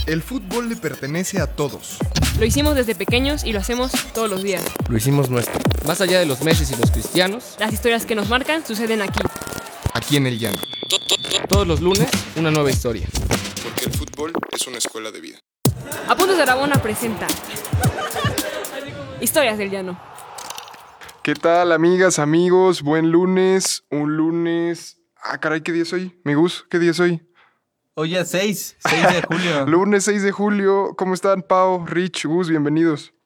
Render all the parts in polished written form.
El fútbol le pertenece a todos. Lo hicimos desde pequeños y lo hacemos todos los días. Lo hicimos nuestro. Más allá de los Messi y los Cristianos, Las historias que nos marcan suceden aquí. Aquí en El Llano. todos los lunes, una nueva historia. Porque el fútbol es una escuela de vida. Apuntes de Aragona presenta Historias del Llano. ¿Qué tal, amigas, amigos? Buen lunes. Un lunes... caray, ¿qué día es hoy? Mi Gus, ¿qué día es hoy? Hoy es 6 de julio. Lunes 6 de julio. ¿Cómo están, Pau, Rich, Gus? Bienvenidos.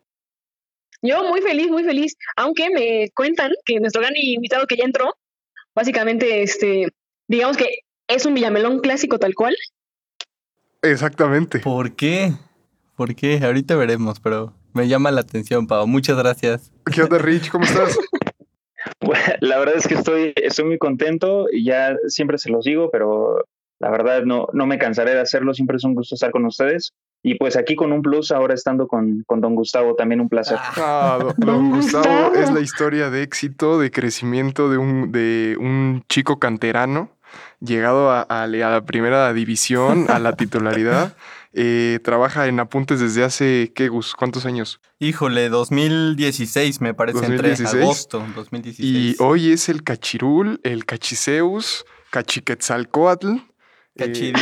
Yo muy feliz, aunque me cuentan que nuestro gran invitado que ya entró, básicamente, digamos que es un Villamelón clásico tal cual. Exactamente. ¿Por qué? Ahorita veremos, pero me llama la atención, Pau. Muchas gracias. ¿Qué onda, Rich? ¿Cómo estás? Bueno, la verdad es que estoy muy contento y ya siempre se los digo, pero la verdad no me cansaré de hacerlo. Siempre es un gusto estar con ustedes. Y pues aquí con un plus, ahora estando con don Gustavo, también un placer. Don Gustavo es la historia de éxito, de crecimiento de un chico canterano, llegado a la primera división, a la titularidad. Trabaja en Apuntes desde hace, ¿qué, Gus? ¿Cuántos años? Híjole, 2016 me parece, 2016. entre agosto 2016. Y hoy es el Cachirul, el Cachiceus, Cachiquetzalcóatl. Cachidios.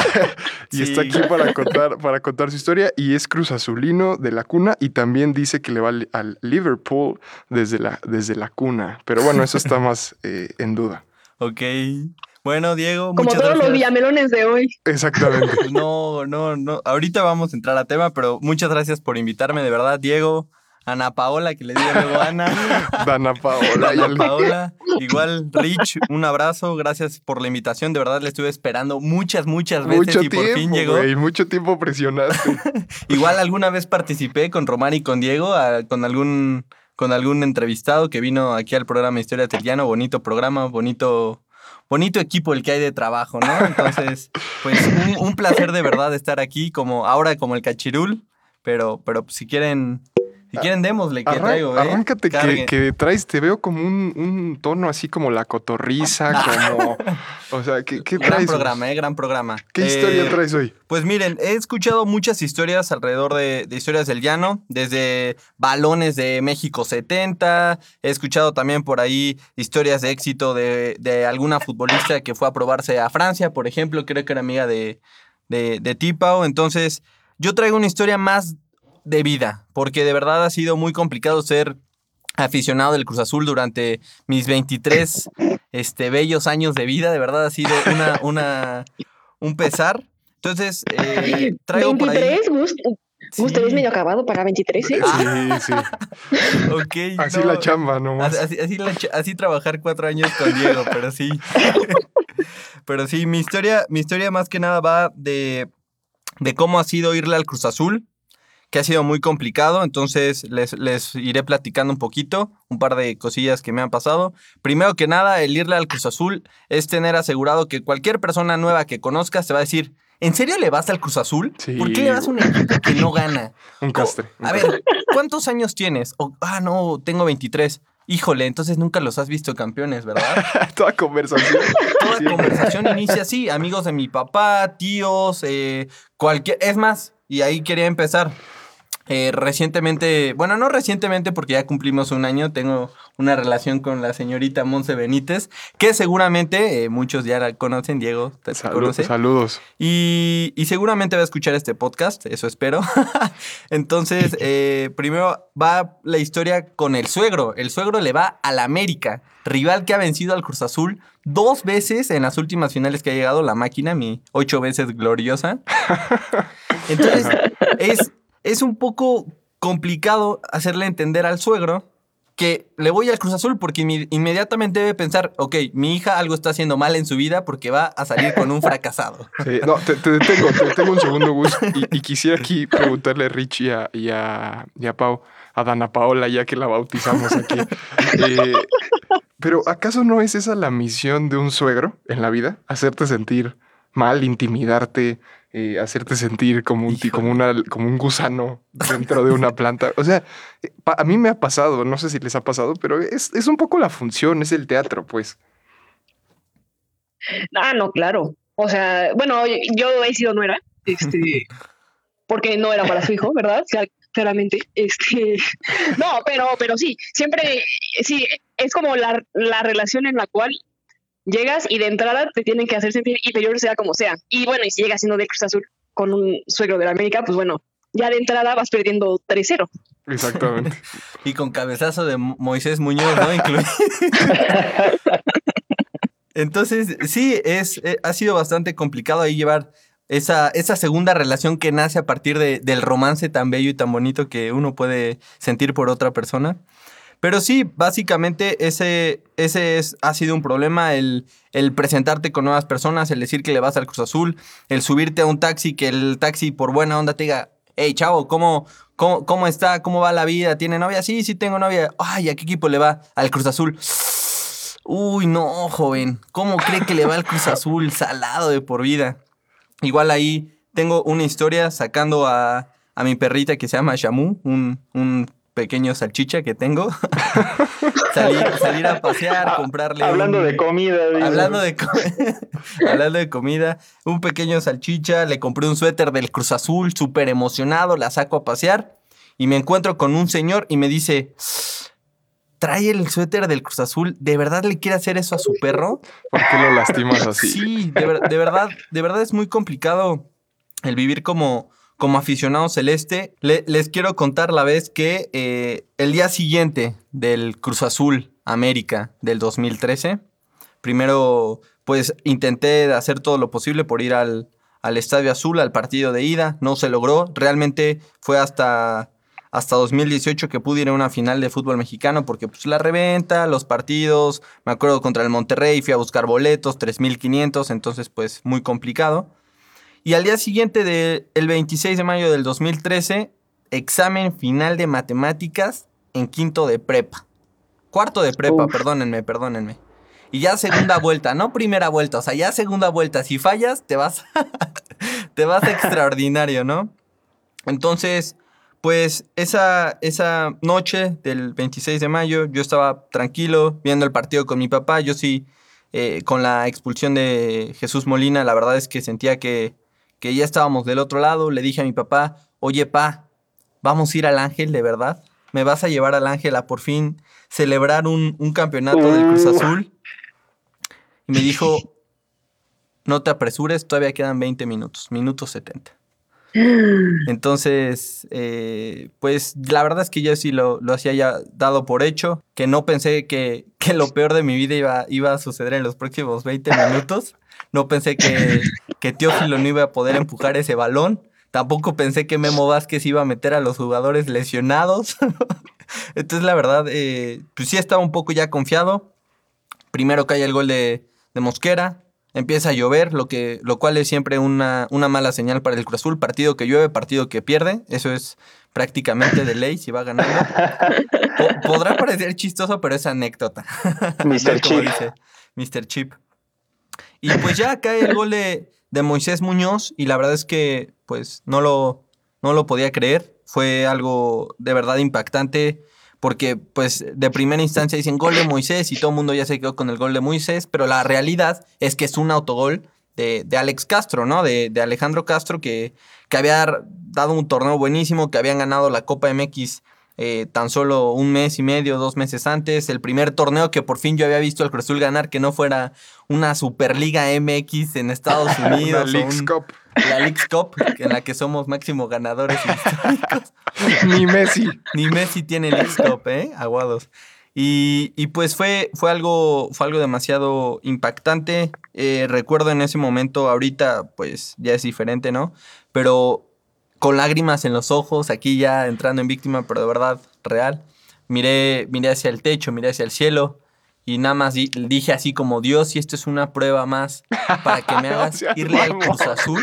Y Sí. está aquí para contar su historia, y es Cruz Azulino de la cuna, y también dice que le va al Liverpool desde la cuna. Pero bueno, eso está más en duda. Ok. Bueno, Diego, Como muchas todos gracias. los Villamelones de hoy. Exactamente. Pues no. Ahorita vamos a entrar a tema, pero muchas gracias por invitarme, de verdad, Diego. Ana Paola, que le digo luego Ana. Dana Paola. Ana Paola. Igual, Rich, un abrazo. Gracias por la invitación. De verdad, le estuve esperando muchas veces Mucho y por fin tiempo, llegó. güey, mucho tiempo presionaste. Igual alguna vez participé con Román y con Diego, con algún entrevistado que vino aquí al programa Historia del Llano. Bonito programa, bonito equipo el que hay de trabajo, ¿no? Entonces, pues un placer de verdad estar aquí, como el Cachirul, pero si quieren démosle, que traigo, Arráncate, Carguen. que traes, te veo como un tono así como la cotorriza, como... O sea, ¿qué traes? Gran programa. ¿Qué historia traes hoy? Pues miren, he escuchado muchas historias alrededor de Historias del Llano, desde balones de México 70, he escuchado también por ahí historias de éxito de alguna futbolista que fue a probarse a Francia, por ejemplo, creo que era amiga de Tipao. Entonces, yo traigo una historia más de vida, porque de verdad ha sido muy complicado ser aficionado del Cruz Azul durante mis 23 bellos años de vida. De verdad ha sido un pesar. Entonces, traigo por ahí... 23, Gus, te ves medio acabado para 23, ¿eh? Sí. Ok. Así no, la chamba nomás. Así trabajar 4 años con Diego, pero sí. Pero sí, mi historia más que nada va de cómo ha sido irle al Cruz Azul, que ha sido muy complicado. Entonces les iré platicando un poquito, un par de cosillas que me han pasado. Primero que nada, el irle al Cruz Azul es tener asegurado que cualquier persona nueva que conozcas te va a decir, ¿en serio le vas al Cruz Azul? Sí. ¿Por qué le vas a un equipo que no gana? Un castre. A ver, ¿cuántos años tienes? No, tengo 23. Híjole, entonces nunca los has visto campeones, ¿verdad? Toda conversación. Toda Sí. conversación inicia así, amigos de mi papá, tíos, cualquier... Es más, y ahí quería empezar. Recientemente, bueno, no recientemente porque ya cumplimos un año, tengo una relación con la señorita Monse Benítez, que seguramente muchos ya la conocen, Diego, ¿te conoce? Saludos. Y seguramente va a escuchar este podcast, eso espero. Entonces, primero va la historia con el suegro. El suegro le va al América, rival que ha vencido al Cruz Azul 2 veces en las últimas finales que ha llegado la máquina, mi 8 veces gloriosa. Entonces, es un poco complicado hacerle entender al suegro que le voy al Cruz Azul porque inmediatamente debe pensar, ok, mi hija algo está haciendo mal en su vida porque va a salir con un fracasado. Sí, no, te detengo un segundo, Gus, y quisiera aquí preguntarle a Rich y a Pau, a Dana Paola, ya que la bautizamos aquí. Pero ¿acaso no es esa la misión de un suegro en la vida? Hacerte sentir mal, intimidarte, hacerte sentir como un gusano dentro de una planta. O sea, a mí me ha pasado, no sé si les ha pasado, pero es un poco la función, es el teatro, pues. No, claro. O sea, bueno, yo he sido nuera, porque no era para su hijo, ¿verdad? Claramente. No, pero sí, siempre, sí, es como la relación en la cual llegas y de entrada te tienen que hacer sentir inferior, sea como sea. Y bueno, y si llegas siendo de Cruz Azul con un suegro de la América, pues bueno, ya de entrada vas perdiendo 3-0. Exactamente. Y con cabezazo de Moisés Muñoz, ¿no? Incluido. Entonces, sí, ha sido bastante complicado ahí llevar esa segunda relación que nace a partir del romance tan bello y tan bonito que uno puede sentir por otra persona. Pero sí, básicamente ese ha sido un problema, el presentarte con nuevas personas, el decir que le vas al Cruz Azul, el subirte a un taxi, que el taxi por buena onda te diga, hey, chavo, ¿cómo está? ¿Cómo va la vida? ¿Tiene novia? Sí, tengo novia. Ay, ¿a qué equipo le va? Al Cruz Azul. Uy, no, joven. ¿Cómo cree que le va al Cruz Azul? Salado de por vida. Igual ahí tengo una historia sacando a mi perrita que se llama Shamu, un pequeño salchicha que tengo. salir a pasear, comprarle Hablando de comida. Hablando de comida, un pequeño salchicha, le compré un suéter del Cruz Azul, súper emocionado, la saco a pasear y me encuentro con un señor y me dice, ¿trae el suéter del Cruz Azul? ¿De verdad le quiere hacer eso a su perro? ¿Por qué lo lastimas así? Sí, de verdad es muy complicado el vivir como aficionado celeste. Les quiero contar la vez que el día siguiente del Cruz Azul América del 2013, primero pues intenté hacer todo lo posible por ir al Estadio Azul, al partido de ida. No se logró. Realmente fue hasta 2018 que pude ir a una final de fútbol mexicano porque pues la reventa, los partidos, me acuerdo contra el Monterrey, fui a buscar boletos, 3,500, entonces pues muy complicado. Y al día siguiente, el 26 de mayo del 2013, examen final de matemáticas en quinto de prepa. Cuarto de prepa, perdónenme. Y ya segunda vuelta, no primera vuelta, o sea, ya segunda vuelta. Si fallas, te vas extraordinario, ¿no? Entonces, pues esa noche del 26 de mayo, yo estaba tranquilo viendo el partido con mi papá. Yo sí, con la expulsión de Jesús Molina, la verdad es que sentía que ya estábamos del otro lado. Le dije a mi papá, oye, pa, ¿vamos a ir al Ángel de verdad? ¿Me vas a llevar al Ángel a por fin celebrar un campeonato del Cruz Azul? Y me dijo, no te apresures, todavía quedan 20 minutos, minuto 70. Entonces, pues la verdad es que yo sí lo hacía ya dado por hecho, que no pensé que lo peor de mi vida iba a suceder en los próximos 20 minutos. No pensé que Teófilo no iba a poder empujar ese balón. Tampoco pensé que Memo Vázquez iba a meter a los jugadores lesionados. Entonces, la verdad, pues sí estaba un poco ya confiado. Primero cae el gol de Mosquera. Empieza a llover, lo cual es siempre una mala señal para el Cruz Azul. Partido que llueve, partido que pierde. Eso es prácticamente de ley si va ganando. Podrá parecer chistoso, pero es anécdota. Mr. Chip. Dice Mr. Chip. Y pues ya cae el gol de Moisés Muñoz y la verdad es que pues no lo podía creer. Fue algo de verdad impactante porque pues de primera instancia dicen gol de Moisés y todo el mundo ya se quedó con el gol de Moisés, pero la realidad es que es un autogol de Alex Castro, ¿no? De Alejandro Castro que había dado un torneo buenísimo, que habían ganado la Copa MX tan solo 1 mes y medio, 2 meses antes. El primer torneo que por fin yo había visto al Cruz Azul ganar, que no fuera una Superliga MX en Estados Unidos. La Leagues Cup. La Leagues Cup, en la que somos máximo ganadores históricos. Ni Messi. Ni Messi tiene Leagues Cup, aguados. Y pues fue algo demasiado impactante. Recuerdo en ese momento, ahorita pues ya es diferente, ¿no? Pero con lágrimas en los ojos, aquí ya entrando en víctima, pero de verdad real. Miré hacia el techo, miré hacia el cielo y nada más dije así como, Dios, si esto es una prueba más para que me hagas irle al Cruz Azul,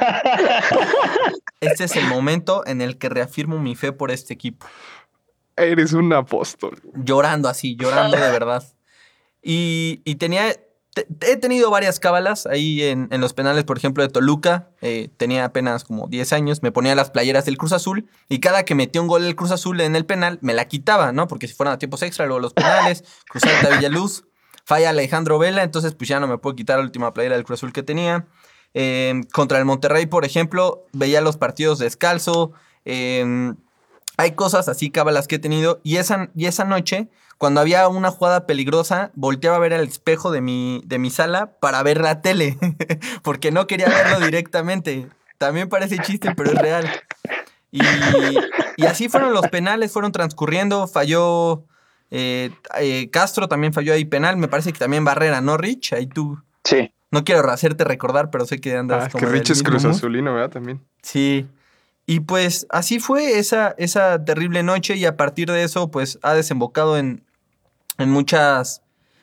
este es el momento en el que reafirmo mi fe por este equipo. Eres un apóstol. Llorando de verdad. Y he tenido varias cábalas ahí en los penales, por ejemplo, de Toluca. Tenía apenas como 10 años, me ponía las playeras del Cruz Azul y cada que metía un gol del Cruz Azul en el penal, me la quitaba, ¿no? Porque si fueran a tiempos extra, luego los penales, Cruz Alta Villaluz, falla Alejandro Vela, entonces pues ya no me puedo quitar la última playera del Cruz Azul que tenía. Contra el Monterrey, por ejemplo, veía los partidos descalzo. Hay cosas así, cábalas que he tenido. Y esa noche, cuando había una jugada peligrosa, volteaba a ver al espejo de mi sala para ver la tele. Porque no quería verlo directamente. También parece chiste, pero es real. Y así fueron los penales, fueron transcurriendo. Falló Castro, también falló ahí penal. Me parece que también Barrera, ¿no, Rich? Ahí tú. Sí. No quiero hacerte recordar, pero sé que andas como que Rich es del mismo Cruz mood. Azulino, ¿verdad? También. Sí. Y pues así fue esa terrible noche, y a partir de eso pues ha desembocado en muchas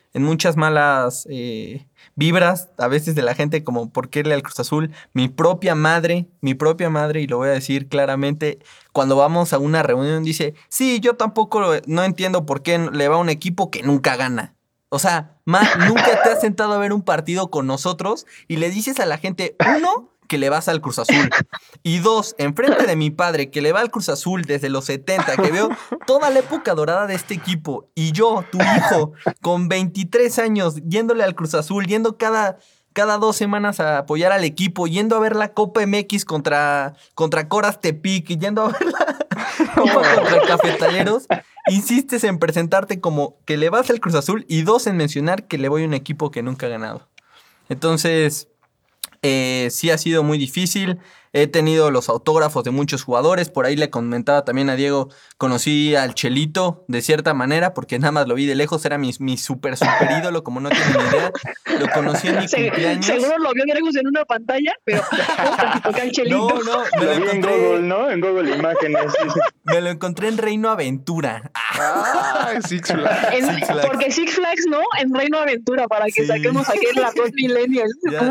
malas vibras a veces de la gente, como por qué irle al Cruz Azul. Mi propia madre, y lo voy a decir claramente, cuando vamos a una reunión dice, sí, yo tampoco no entiendo por qué le va a un equipo que nunca gana. O sea, nunca te has sentado a ver un partido con nosotros y le dices a la gente, uno, que le vas al Cruz Azul. Y dos, enfrente de mi padre, que le va al Cruz Azul desde los 70, que veo toda la época dorada de este equipo. Y yo, tu hijo, con 23 años, yéndole al Cruz Azul, yendo cada 2 semanas a apoyar al equipo, yendo a ver la Copa MX contra Coras Tepic, y yendo a ver la Copa contra Cafetaleros. Insistes en presentarte como que le vas al Cruz Azul, y dos, en mencionar que le voy a un equipo que nunca ha ganado. Entonces, sí ha sido muy difícil. He tenido los autógrafos de muchos jugadores. Por ahí le comentaba también a Diego, conocí al Chelito de cierta manera, porque nada más lo vi de lejos. Era mi super ídolo, como no tienen ni idea. Lo conocí en mi cumpleaños. Seguro lo vio Diego en una pantalla, pero toca el Chelito. No, Lo vi en Google, ¿no? En Google Imágenes. Me lo encontré en Reino Aventura. Six Flags. Porque Six Flags, ¿no? En Reino Aventura, para que Sí. saquemos aquí la Red Millennial.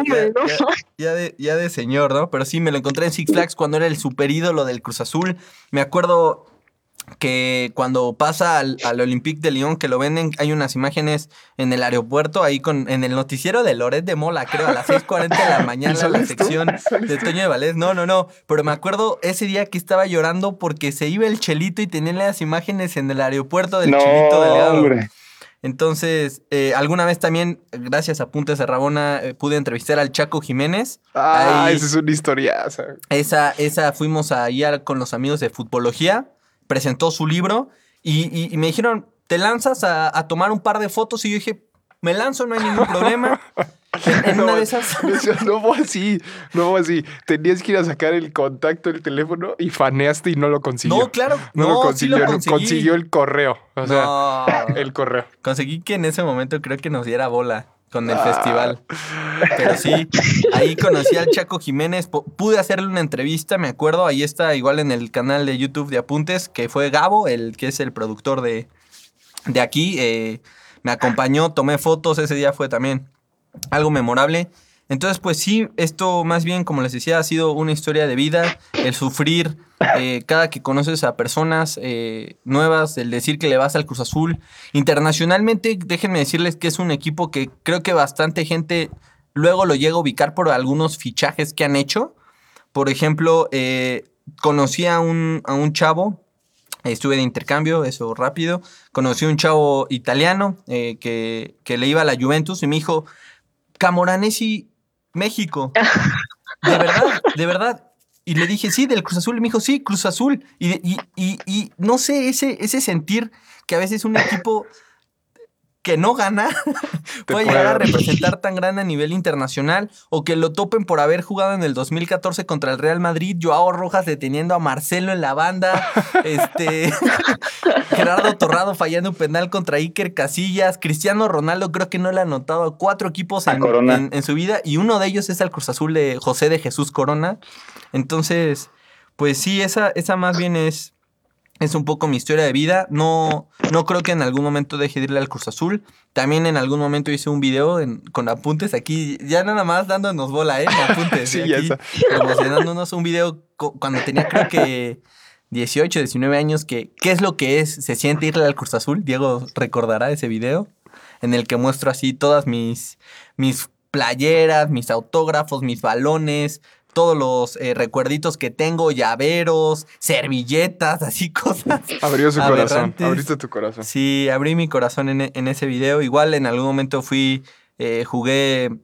Ya de señor, ¿no? Pero sí, me lo encontré en Six Flags cuando era el super ídolo del Cruz Azul. Me acuerdo que cuando pasa al Olympique de Lyon, que lo venden, hay unas imágenes en el aeropuerto, ahí en el noticiero de Loret de Mola, creo, a las 6:40 de la mañana, la sección de Toño de Valdés. No, pero me acuerdo ese día que estaba llorando porque se iba el Chelito y tenía las imágenes en el aeropuerto del Chelito Delgado. Hombre. Entonces, alguna vez también, gracias a Puntes de Rabona, pude entrevistar al Chaco Jiménez. Esa Ahí, es una historiaza. esa fuimos ahí con los amigos de Futbología, presentó su libro y me dijeron, ¿te lanzas a tomar un par de fotos? Y yo dije, me lanzo, no hay ningún problema. En una de esas... No fue así. Tenías que ir a sacar el contacto del teléfono y faneaste y no lo consiguió. No, claro. No lo consiguió. Sí lo conseguí. Consiguió el correo. O sea, el correo. Conseguí que en ese momento creo que nos diera bola con el festival. Pero sí, ahí conocí al Chaco Jiménez. Pude hacerle una entrevista, me acuerdo. Ahí está igual en el canal de YouTube de Apuntes, que fue Gabo, el que es el productor de aquí. Me acompañó, tomé fotos. Ese día fue también algo memorable. Entonces, pues sí, esto más bien, como les decía, ha sido una historia de vida, el sufrir cada que conoces a personas nuevas, el decir que le vas al Cruz Azul. Internacionalmente, déjenme decirles que es un equipo que creo que bastante gente luego lo llega a ubicar por algunos fichajes que han hecho. Por ejemplo, conocí a un chavo, estuve de intercambio, eso rápido, conocí a un chavo italiano que le iba a la Juventus y me dijo, Camoranesi, México. De verdad. Y le dije, sí, del Cruz Azul. Y me dijo, sí, Cruz Azul. Y no sé, ese sentir que a veces un equipo que no gana puede llegar a representar tan grande a nivel internacional, o que lo topen por haber jugado en el 2014 contra el Real Madrid, Joao Rojas deteniendo a Marcelo en la banda, Gerardo Torrado fallando un penal contra Iker Casillas, Cristiano Ronaldo creo que no le ha anotado a 4 equipos en su vida, y uno de ellos es el Cruz Azul de José de Jesús Corona. Entonces, pues sí, esa más bien es un poco mi historia de vida. No creo que en algún momento deje de irle al Cruz Azul. También en algún momento hice un video con Apuntes aquí, ya nada más dándonos bola, Apuntes. Sí, aquí, ya está. promocionándonos un video cuando tenía creo que 18, 19 años, ¿qué es lo que se siente irle al Cruz Azul? Diego recordará ese video en el que muestro así todas mis playeras, mis autógrafos, mis balones, todos los recuerditos que tengo, llaveros, servilletas, así cosas. Abrió su aberrantes. corazón, abriste tu corazón. Sí, abrí mi corazón en ese video. Igual en algún momento jugué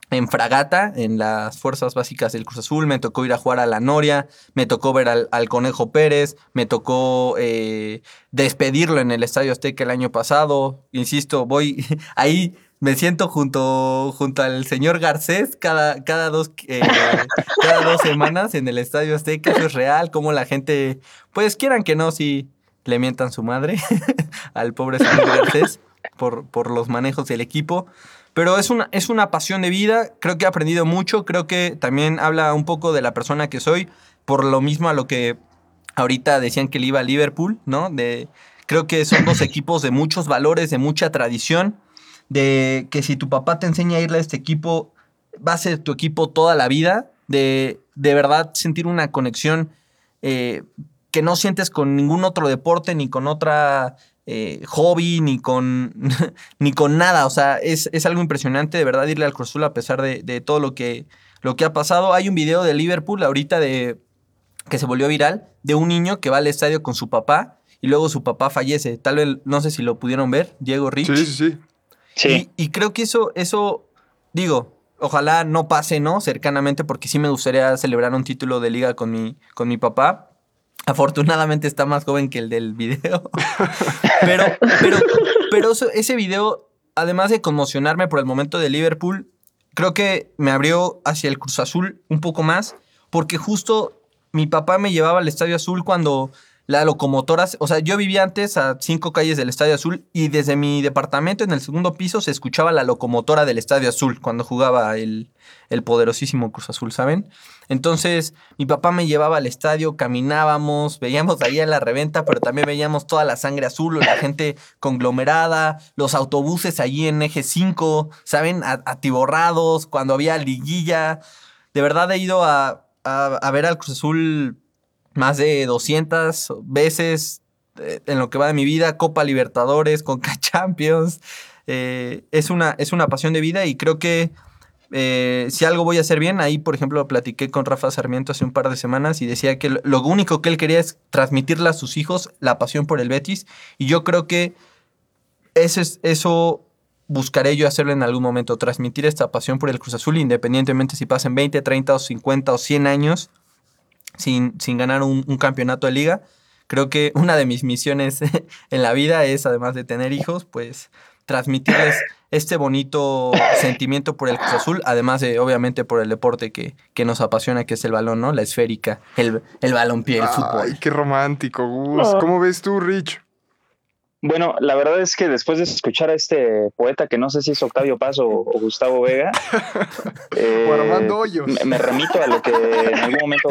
en fragata, en las fuerzas básicas del Cruz Azul, me tocó ir a jugar a la Noria, me tocó ver al Conejo Pérez, me tocó despedirlo en el Estadio Azteca el año pasado. Insisto, voy ahí, me siento junto al señor Garcés cada dos semanas en el Estadio Azteca. Eso es real, como la gente, pues quieran que no, sí le mientan su madre al pobre señor Garcés por los manejos del equipo. Pero es una pasión de vida, creo que he aprendido mucho, creo que también habla un poco de la persona que soy, por lo mismo a lo que ahorita decían que le iba a Liverpool, ¿no? Creo que son dos equipos de muchos valores, de mucha tradición, de que si tu papá te enseña a irle a este equipo, va a ser tu equipo toda la vida, de verdad sentir una conexión que no sientes con ningún otro deporte, ni con otra hobby, ni con nada. O sea, es algo impresionante de verdad irle al Cruz Azul a pesar de todo lo que ha pasado. Hay un video de Liverpool ahorita que se volvió viral, de un niño que va al estadio con su papá y luego su papá fallece. Tal vez, no sé si lo pudieron ver, Diego Rich. Sí. Y creo que eso, digo, ojalá no pase, ¿no? Cercanamente, porque sí me gustaría celebrar un título de liga con mi papá. Afortunadamente está más joven que el del video. pero ese video, además de conmocionarme por el momento de Liverpool, creo que me abrió hacia el Cruz Azul un poco más, porque justo mi papá me llevaba al Estadio Azul cuando la locomotora, o sea, yo vivía antes a 5 calles del Estadio Azul y desde mi departamento en el segundo piso se escuchaba la locomotora del Estadio Azul cuando jugaba el poderosísimo Cruz Azul, ¿saben? Entonces, mi papá me llevaba al estadio, caminábamos, veíamos ahí en la reventa, pero también veíamos toda la sangre azul, la gente conglomerada, los autobuses allí en Eje 5, ¿saben? Atiborrados, cuando había liguilla. De verdad he ido a ver al Cruz Azul más de 200 veces en lo que va de mi vida, Copa Libertadores, Conca Champions. Es una pasión de vida y creo que si algo voy a hacer bien, ahí por ejemplo platiqué con Rafa Sarmiento hace un par de semanas y decía que lo único que él quería es transmitirle a sus hijos la pasión por el Betis, y yo creo que eso buscaré yo hacerlo en algún momento, transmitir esta pasión por el Cruz Azul, independientemente si pasen 20, 30 o 50 o 100 años sin ganar un campeonato de liga. Creo que una de mis misiones en la vida es, además de tener hijos, pues transmitirles este bonito sentimiento por el Cruz Azul, además de, obviamente, por el deporte que nos apasiona, que es el balón, ¿no? La esférica, el balompié, el fútbol. Ay, qué romántico, Gus. ¿Cómo ves tú, Rich? Bueno, la verdad es que después de escuchar a este poeta, que no sé si es Octavio Paz o Gustavo Vega, o Armando Hoyos, me remito a lo que en algún momento...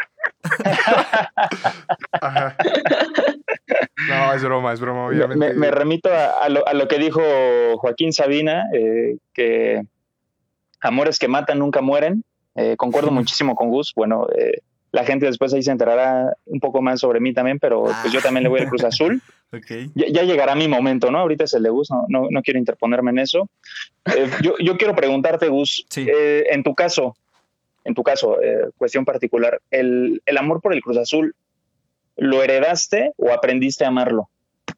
Ajá. No, es broma, obviamente. Me remito a lo que dijo Joaquín Sabina, que amores que matan nunca mueren. Concuerdo muchísimo con Gus. Bueno, la gente después ahí se enterará un poco más sobre mí también, pero pues yo también le voy al Cruz Azul. Okay. Ya llegará mi momento, ¿no? Ahorita es el de Gus, no quiero interponerme en eso. Yo quiero preguntarte, Gus, sí. En tu caso, cuestión particular, el amor por el Cruz Azul, ¿lo heredaste o aprendiste a amarlo?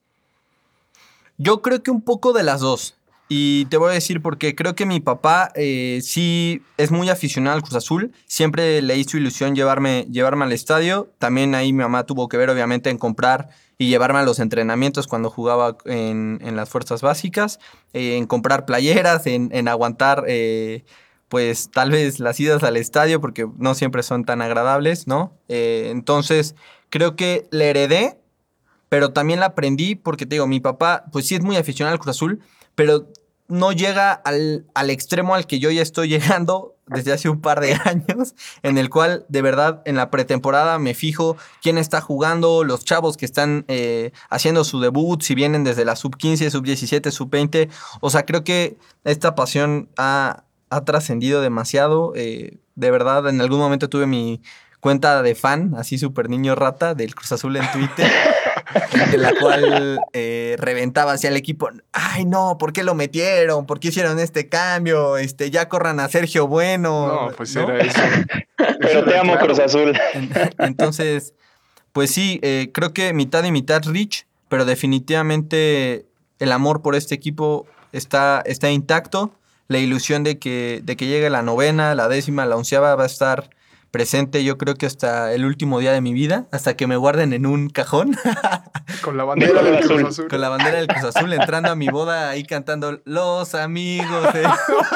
Yo creo que un poco de las dos. Y te voy a decir porque creo que mi papá sí es muy aficionado al Cruz Azul. Siempre le hizo ilusión llevarme al estadio. También ahí mi mamá tuvo que ver, obviamente, en comprar y llevarme a los entrenamientos cuando jugaba en las fuerzas básicas. En comprar playeras, en aguantar... pues tal vez las idas al estadio, porque no siempre son tan agradables, ¿no? Entonces, creo que le heredé, pero también la aprendí, porque te digo, mi papá, pues sí es muy aficionado al Cruz Azul, pero no llega al extremo al que yo ya estoy llegando desde hace un par de años, en el cual, de verdad, en la pretemporada me fijo quién está jugando, los chavos que están haciendo su debut, si vienen desde la sub-15, sub-17, sub-20. O sea, creo que esta pasión ha trascendido demasiado. De verdad, en algún momento tuve mi cuenta de fan, así súper niño rata, del Cruz Azul en Twitter, en la cual reventaba hacia el equipo. Ay, no, ¿por qué lo metieron? ¿Por qué hicieron este cambio? Ya corran a Sergio Bueno. No, pues ¿no? era eso. Pero te amo, claro. Cruz Azul. Entonces, pues sí, creo que mitad y mitad, Rich, pero definitivamente el amor por este equipo está intacto. la ilusión de que llegue la 9ª, la 10ª, la 11ª va a estar presente, yo creo que hasta el último día de mi vida, hasta que me guarden en un cajón. Con la bandera del Cruz Azul. Con la bandera del Cruz Azul, entrando a mi boda ahí cantando Los amigos de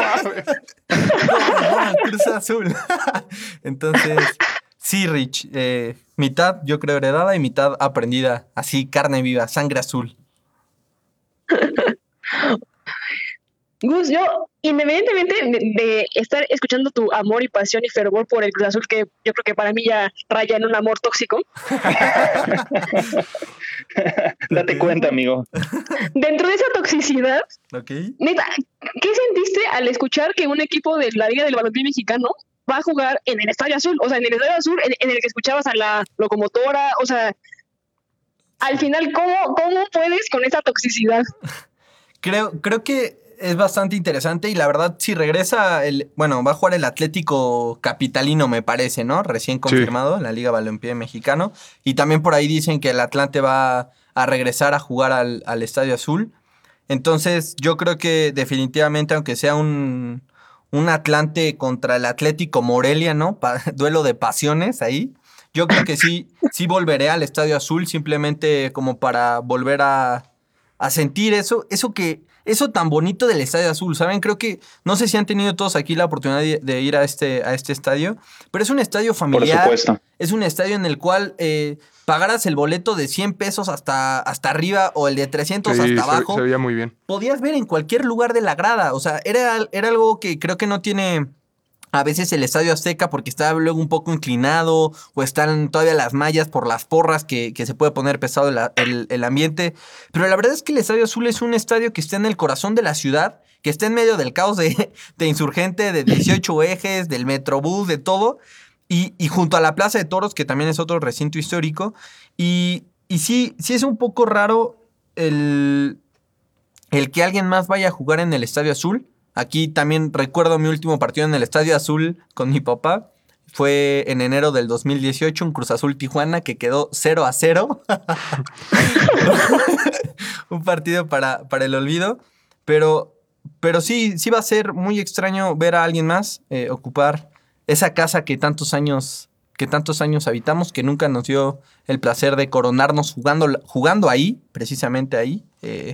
Cruz Azul. Entonces, sí, Rich, mitad yo creo heredada y mitad aprendida, así carne viva, sangre azul. Gus, yo, independientemente de estar escuchando tu amor y pasión y fervor por el Cruz Azul, que yo creo que para mí ya raya en un amor tóxico. Date cuenta, amigo. Dentro de esa toxicidad, Okay. neta, ¿qué sentiste al escuchar que un equipo de la Liga del Balompié Mexicano va a jugar en el Estadio Azul? O sea, en el Estadio Azul, en el que escuchabas a la locomotora, o sea, al final, ¿cómo puedes con esa toxicidad? Creo que es bastante interesante y la verdad si regresa va a jugar el Atlético Capitalino me parece, ¿no? Recién confirmado en la Liga Balompié Mexicano y también por ahí dicen que el Atlante va a regresar a jugar al Estadio Azul. Entonces yo creo que definitivamente aunque sea un Atlante contra el Atlético Morelia, ¿no? Duelo de pasiones ahí. Yo creo que sí volveré al Estadio Azul simplemente como para volver a sentir eso tan bonito del Estadio Azul, ¿saben? Creo que, no sé si han tenido todos aquí la oportunidad de ir a este estadio, pero es un estadio familiar. Por supuesto. Es un estadio en el cual pagaras el boleto de 100 pesos hasta arriba o el de 300 hasta abajo. Se veía muy bien. Podías ver en cualquier lugar de la grada, o sea, era algo que creo que no tiene a veces el Estadio Azteca porque está luego un poco inclinado o están todavía las mallas por las porras que se puede poner pesado el ambiente. Pero la verdad es que el Estadio Azul es un estadio que está en el corazón de la ciudad, que está en medio del caos de Insurgente, de 18 ejes, del Metrobús, de todo. Y junto a la Plaza de Toros, que también es otro recinto histórico. Y sí es un poco raro el que alguien más vaya a jugar en el Estadio Azul. Aquí también recuerdo mi último partido en el Estadio Azul con mi papá. Fue en enero del 2018, un Cruz Azul Tijuana que quedó 0-0. Un partido para el olvido. Pero sí va a ser muy extraño ver a alguien más ocupar esa casa que tantos años habitamos, que nunca nos dio el placer de coronarnos jugando ahí, precisamente ahí.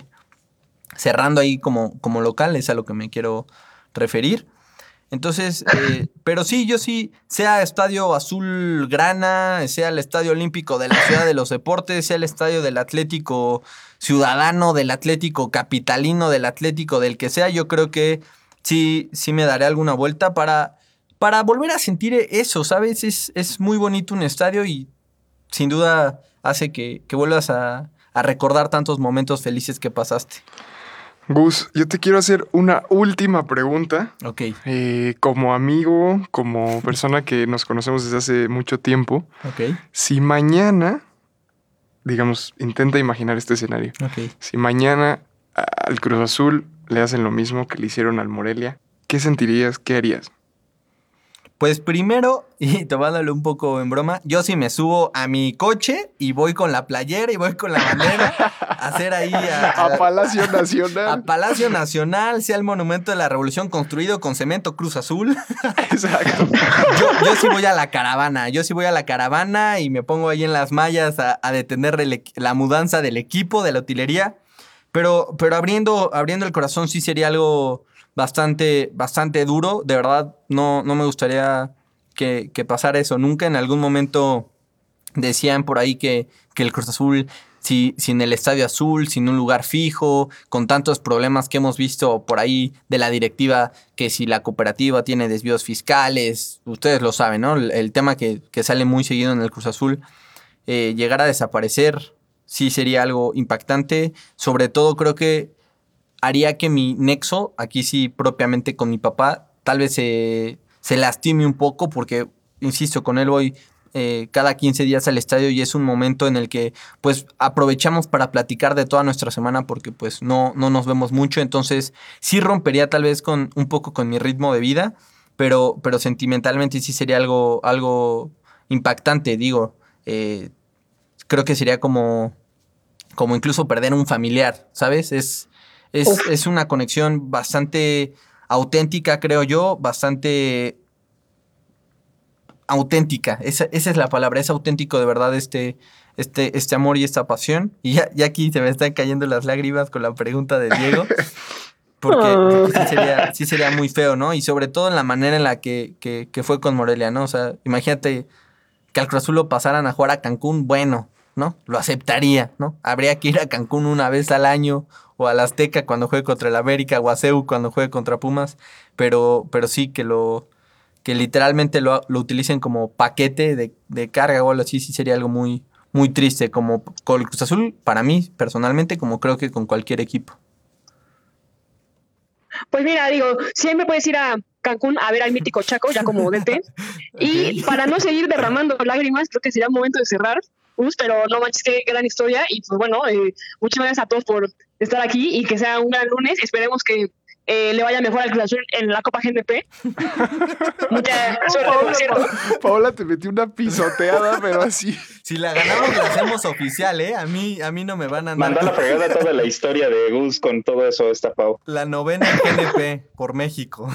Cerrando ahí como local, es a lo que me quiero referir. Entonces, pero sí, yo sí, sea Estadio Azul Grana, sea el Estadio Olímpico de la Ciudad de los Deportes, sea el estadio del Atlético Ciudadano, del Atlético Capitalino, del Atlético del que sea, yo creo que sí me daré alguna vuelta para volver a sentir eso, ¿sabes? Es muy bonito un estadio y sin duda hace que vuelvas a recordar tantos momentos felices que pasaste. Gus, yo te quiero hacer una última pregunta. Ok. Como amigo, como persona que nos conocemos desde hace mucho tiempo. Ok. Si mañana, digamos, intenta imaginar este escenario. Ok. Si mañana al Cruz Azul le hacen lo mismo que le hicieron al Morelia, ¿qué sentirías? ¿Qué harías? Pues primero, y tomándolo un poco en broma, yo sí me subo a mi coche y voy con la playera y voy con la bandera a hacer ahí a Palacio Nacional. A Palacio Nacional, sea el monumento de la Revolución construido con cemento Cruz Azul. Exacto. Yo sí voy a la caravana y me pongo ahí en las mallas a detener la mudanza del equipo, de la utilería. Pero abriendo el corazón sí sería algo bastante duro. De verdad, no me gustaría que pasara eso nunca. En algún momento decían por ahí que el Cruz Azul, sin el Estadio Azul, sin un lugar fijo, con tantos problemas que hemos visto por ahí de la directiva, que si la cooperativa tiene desvíos fiscales, ustedes lo saben, ¿no? El tema que sale muy seguido en el Cruz Azul, llegar a desaparecer, sí sería algo impactante. Sobre todo creo que haría que mi nexo, aquí sí propiamente con mi papá, tal vez se lastime un poco porque, insisto, con él voy cada 15 días al estadio y es un momento en el que pues aprovechamos para platicar de toda nuestra semana porque pues no nos vemos mucho, entonces sí rompería tal vez un poco con mi ritmo de vida, pero sentimentalmente sí sería algo impactante, digo. Creo que sería como incluso perder un familiar, ¿sabes? Es una conexión bastante auténtica, creo yo, bastante auténtica. Esa es la palabra, es auténtico de verdad este amor y esta pasión. Y ya aquí se me están cayendo las lágrimas con la pregunta de Diego. Porque sí sería muy feo, ¿no? Y sobre todo en la manera en la que fue con Morelia, ¿no? O sea, imagínate que al Cruz Azul lo pasaran a jugar a Cancún, bueno, ¿no? Lo aceptaría, ¿no? Habría que ir a Cancún una vez al año, o al Azteca cuando juegue contra el América, o a CEU cuando juegue contra Pumas, pero sí que literalmente lo utilicen como paquete de carga o algo así, sí sería algo muy, muy triste, como con el Cruz Azul, para mí, personalmente, como creo que con cualquier equipo. Pues mira, digo, siempre puedes ir a Cancún a ver al mítico Chaco, ya como DT. Y para no seguir derramando lágrimas, creo que sería momento de cerrar. Pero no manches, qué gran historia. Y pues bueno, muchas gracias a todos por estar aquí y que sea un gran lunes. Esperemos que le vaya mejor al Cruz Azul en la Copa GNP. Mucha suerte, por cierto. Paola te metió una pisoteada, pero así. Si la ganamos, la hacemos oficial, ¿eh? A mí no me van a andar. Mandó la fregada toda la historia de Gus con todo eso, esta Pau. La 9ª GNP por México.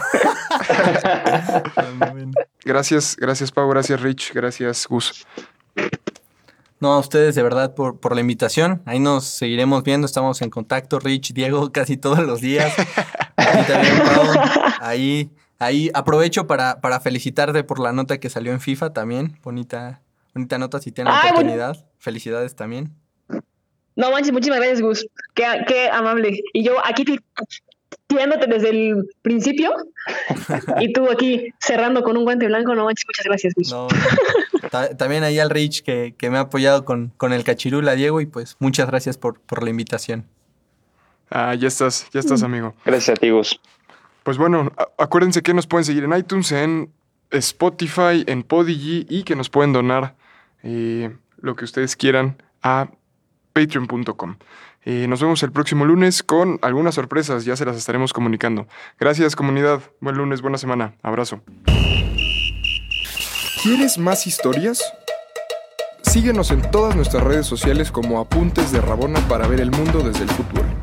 Gracias, Pau, gracias, Rich, gracias, Gus. No, a ustedes de verdad por la invitación. Ahí nos seguiremos viendo, estamos en contacto, Rich, Diego, casi todos los días. Y también, Pau, ahí aprovecho para felicitarte por la nota que salió en FIFA también. Bonita nota, si tienen la oportunidad. Bueno. Felicidades también. No manches, muchísimas gracias, Gus. Qué amable. Y yo aquí tirándote desde el principio y tú aquí cerrando con un guante blanco. No manches, muchas gracias, Gus. No. También ahí al Rich que me ha apoyado con el cachirula, Diego, y pues muchas gracias por la invitación. Ya estás, amigo. Gracias a ti, Gus. Pues bueno, acuérdense que nos pueden seguir en iTunes, en Spotify, en Podigy y que nos pueden donar lo que ustedes quieran a patreon.com. Nos vemos el próximo lunes con algunas sorpresas, ya se las estaremos comunicando. Gracias, comunidad. Buen lunes, buena semana. Abrazo. ¿Quieres más historias? Síguenos en todas nuestras redes sociales como Apuntes de Rabona para ver el mundo desde el fútbol.